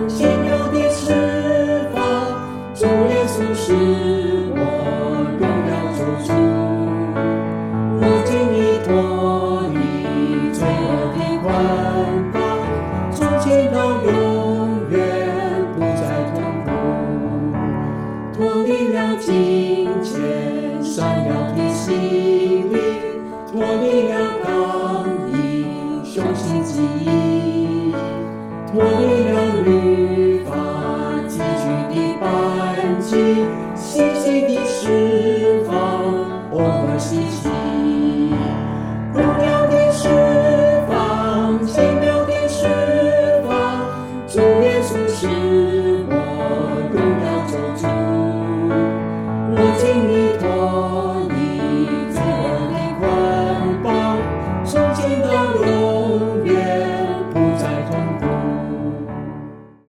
奇妙的释放，主耶稣是我荣耀救主。我经历脱离罪恶的捆绑，从今到永远不再痛苦。脱离了金钱闪耀的心灵，脱离了刚硬雄心记忆，脱离了律